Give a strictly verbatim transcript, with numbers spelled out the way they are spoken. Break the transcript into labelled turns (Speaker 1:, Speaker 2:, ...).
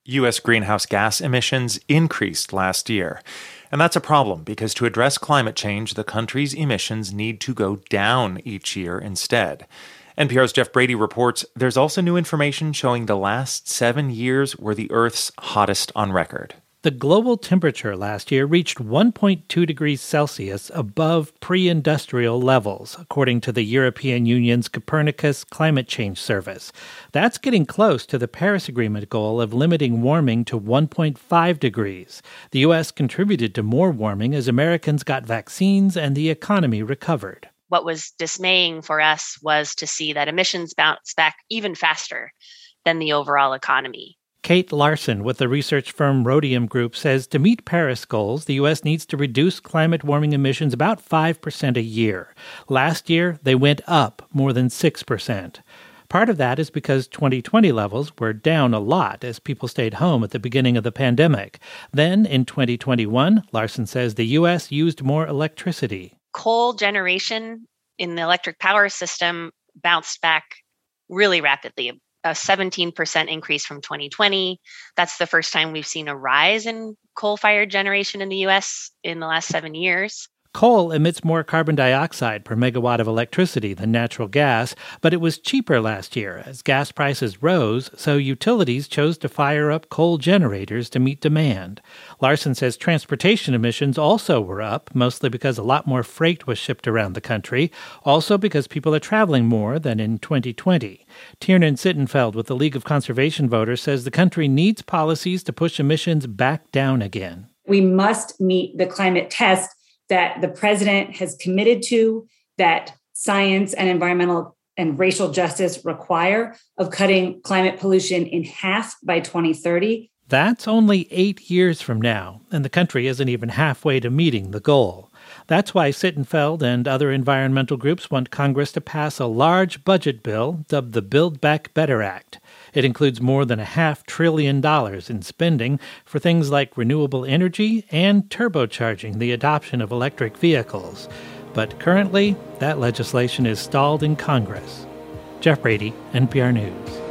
Speaker 1: U S greenhouse gas emissions increased last year. And that's a problem because to address climate change, the country's emissions need to go down each year instead. N P R's Jeff Brady reports there's also new information showing the last seven years were the Earth's hottest on record.
Speaker 2: The global temperature last year reached one point two degrees Celsius above pre-industrial levels, according to the European Union's Copernicus Climate Change Service. That's getting close to the Paris Agreement goal of limiting warming to one point five degrees. The U S contributed to more warming as Americans got vaccines and the economy recovered.
Speaker 3: What was dismaying for us was to see that emissions bounced back even faster than the overall economy.
Speaker 2: Kate Larson with the research firm Rhodium Group says to meet Paris goals, the U S needs to reduce climate warming emissions about five percent a year. Last year, they went up more than six percent. Part of that is because twenty twenty levels were down a lot as people stayed home at the beginning of the pandemic. Then, in twenty twenty-one, Larson says the U S used more electricity.
Speaker 3: Coal generation in the electric power system bounced back really rapidly. A seventeen percent increase from twenty twenty. That's the first time we've seen a rise in coal-fired generation in the U S in the last seven years.
Speaker 2: Coal emits more carbon dioxide per megawatt of electricity than natural gas, but it was cheaper last year as gas prices rose, so utilities chose to fire up coal generators to meet demand. Larson says transportation emissions also were up, mostly because a lot more freight was shipped around the country, also because people are traveling more than in twenty twenty. Tiernan Sittenfeld with the League of Conservation Voters says the country needs policies to push emissions back down again.
Speaker 4: We must meet the climate test that the president has committed to, that science and environmental and racial justice require, of cutting climate pollution in half by twenty thirty.
Speaker 2: That's only eight years from now, and the country isn't even halfway to meeting the goal. That's why Sittenfeld and other environmental groups want Congress to pass a large budget bill dubbed the Build Back Better Act. It includes more than a half trillion dollars in spending for things like renewable energy and turbocharging the adoption of electric vehicles. But currently, that legislation is stalled in Congress. Jeff Brady, N P R News.